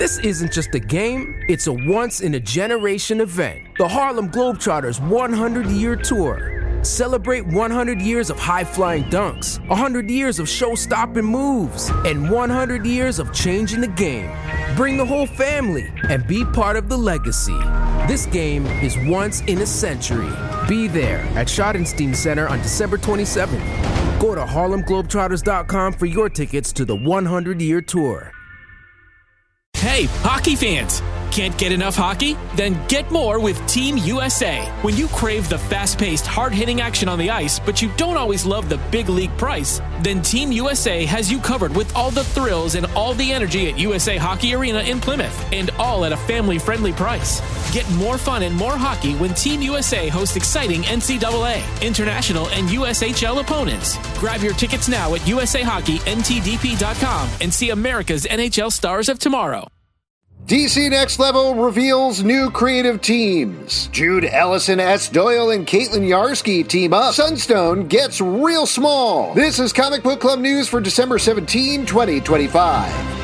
This isn't just a game, it's a once-in-a-generation event. The Harlem Globetrotters 100-year tour. Celebrate 100 years of high-flying dunks, 100 years of show-stopping moves, and 100 years of changing the game. Bring the whole family and be part of the legacy. This game is once in a century. Be there at Schottenstein Center on December 27th. Go to HarlemGlobetrotters.com for your tickets to the 100-year tour. Hey, hockey fans! Can't get enough hockey? Then get more with Team USA. When you crave the fast-paced, hard-hitting action on the ice, but you don't always love the big league price, then Team USA has you covered with all the thrills and all the energy at USA Hockey Arena in Plymouth, and all at a family-friendly price. Get more fun and more hockey when Team USA hosts exciting NCAA, international, and USHL opponents. Grab your tickets now at USAHockeyNTDP.com and see America's NHL stars of tomorrow. DC Next Level reveals new creative teams. Jude Ellison S. Doyle and Caitlin Yarsky team up. Sunstone gets real small. This is Comic Book Club news for December 17, 2025.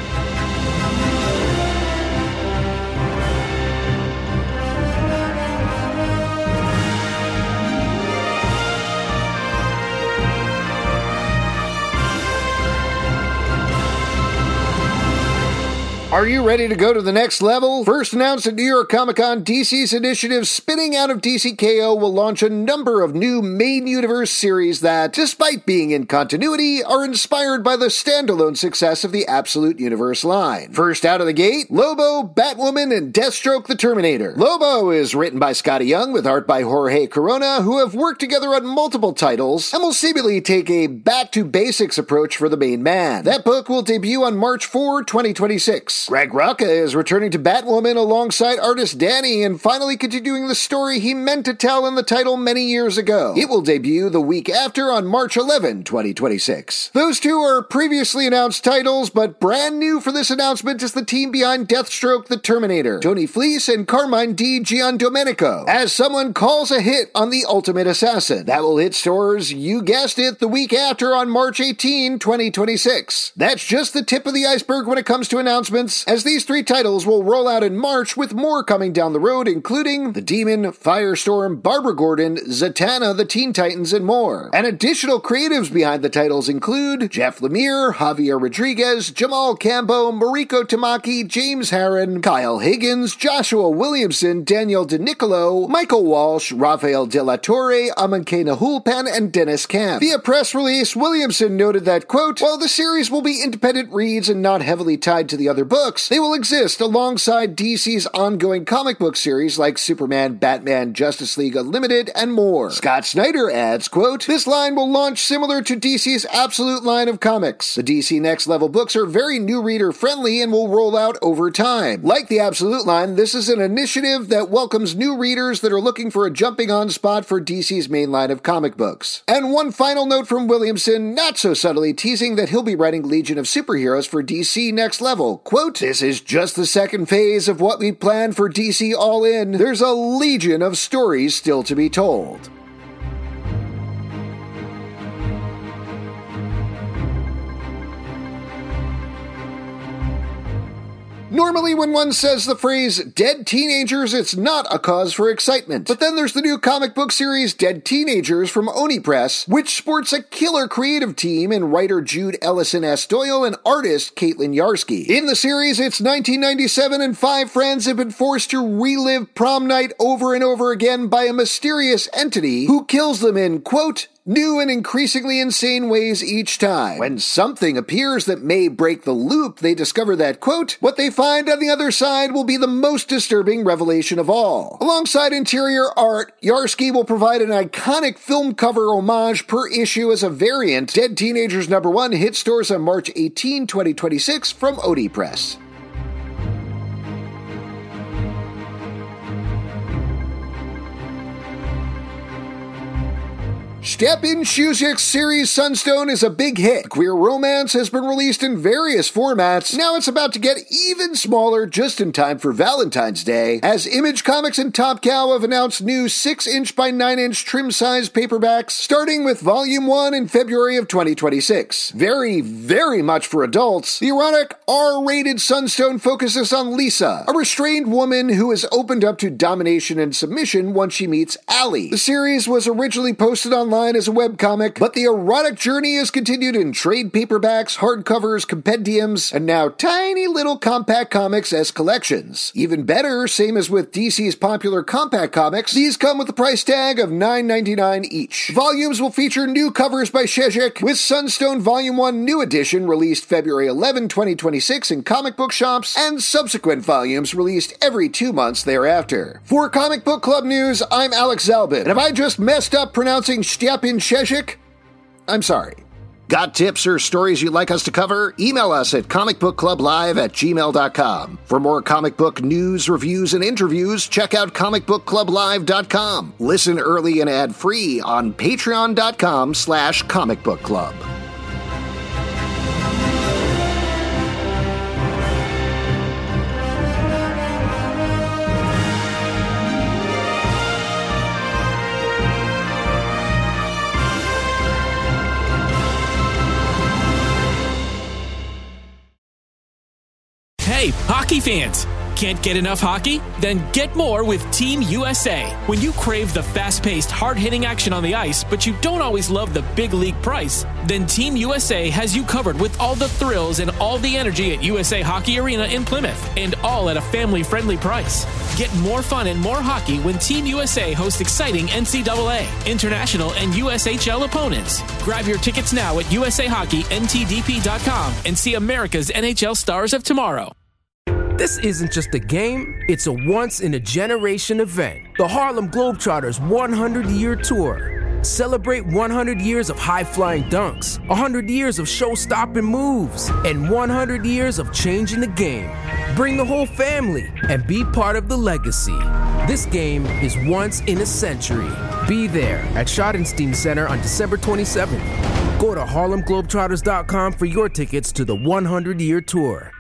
Are you ready to go to the next level? First announced at New York Comic Con, DC's initiative spinning out of DCKO will launch a number of new main universe series that, despite being in continuity, are inspired by the standalone success of the Absolute Universe line. First out of the gate, Lobo, Batwoman, and Deathstroke the Terminator. Lobo is written by Scotty Young with art by Jorge Corona, who have worked together on multiple titles and will seemingly take a back-to-basics approach for the main man. That book will debut on March 4, 2026. Greg Rucka is returning to Batwoman alongside artist Danny and finally continuing the story he meant to tell in the title many years ago. It will debut the week after on March 11, 2026. Those two are previously announced titles, but brand new for this announcement is the team behind Deathstroke the Terminator, Tony Fleece and Carmine Di Giandomenico, as someone calls a hit on The Ultimate Assassin. That will hit stores, you guessed it, the week after on March 18, 2026. That's just the tip of the iceberg when it comes to announcements, as these three titles will roll out in March with more coming down the road, including The Demon, Firestorm, Barbara Gordon, Zatanna, the Teen Titans, and more. And additional creatives behind the titles include Jeff Lemire, Javier Rodriguez, Jamal Cambo, Mariko Tamaki, James Harron, Kyle Higgins, Joshua Williamson, Daniel DeNicolo, Michael Walsh, Rafael De La Torre, Amankei Nahulpan, and Dennis Camp. Via press release, Williamson noted that, quote, while the series will be independent reads and not heavily tied to the other books, they will exist alongside DC's ongoing comic book series like Superman, Batman, Justice League Unlimited, and more. Scott Snyder adds, quote, this line will launch similar to DC's Absolute line of comics. The DC Next Level books are very new reader friendly and will roll out over time. Like the Absolute line, this is an initiative that welcomes new readers that are looking for a jumping on spot for DC's main line of comic books. And one final note from Williamson, not so subtly teasing that he'll be writing Legion of Superheroes for DC Next Level. Quote, this is just the second phase of what we planned for DC All In. There's a legion of stories still to be told. Normally when one says the phrase dead teenagers, it's not a cause for excitement. But then there's the new comic book series Dead Teenagers from Oni Press, which sports a killer creative team in writer Jude Ellison S. Doyle and artist Caitlin Yarsky. In the series, it's 1997 and 5 friends have been forced to relive prom night over and over again by a mysterious entity who kills them in, quote, new and increasingly insane ways each time. When something appears that may break the loop, they discover that, quote, what they find on the other side will be the most disturbing revelation of all. Alongside interior art, Yarsky will provide an iconic film cover homage per issue as a variant. Dead Teenagers #1 hit stores on March 18, 2026 from Oni Press. Szczepan Šušek's series Sunstone is a big hit. Queer Romance has been released in various formats. Now it's about to get even smaller just in time for Valentine's Day, as Image Comics and Top Cow have announced new 6-inch by 9-inch trim-size paperbacks, starting with Volume 1 in February of 2026. Very, very much for adults, the erotic R-rated Sunstone focuses on Lisa, a restrained woman who is opened up to domination and submission once she meets Allie. The series was originally posted online as a webcomic, but the erotic journey is continued in trade paperbacks, hardcovers, compendiums, and now tiny little compact comics as collections. Even better, same as with DC's popular compact comics, these come with a price tag of $9.99 each. Volumes will feature new covers by Šešek, with Sunstone Volume 1 New Edition released February 11, 2026 in comic book shops, and subsequent volumes released every 2 months thereafter. For Comic Book Club News, I'm Alex Zalbin, and if I just messed up pronouncing Szczepan Šešek, I'm sorry. Got tips or stories you'd like us to cover? Email us at comicbookclublive@gmail.com. For more comic book news, reviews, and interviews, check out comicbookclublive.com. Listen early and ad-free on patreon.com/comicbookclub. Hey, hockey fans! Can't get enough hockey? Then get more with Team USA. When you crave the fast-paced, hard-hitting action on the ice, but you don't always love the big league price, then Team USA has you covered with all the thrills and all the energy at USA Hockey Arena in Plymouth, and all at a family-friendly price. Get more fun and more hockey when Team USA hosts exciting NCAA, international, and USHL opponents. Grab your tickets now at USAHockeyNTDP.com and see America's NHL stars of tomorrow. This isn't just a game, it's a once-in-a-generation event. The Harlem Globetrotters 100-year tour. Celebrate 100 years of high-flying dunks, 100 years of show-stopping moves, and 100 years of changing the game. Bring the whole family and be part of the legacy. This game is once in a century. Be there at Schottenstein Center on December 27th. Go to HarlemGlobetrotters.com for your tickets to the 100-year tour.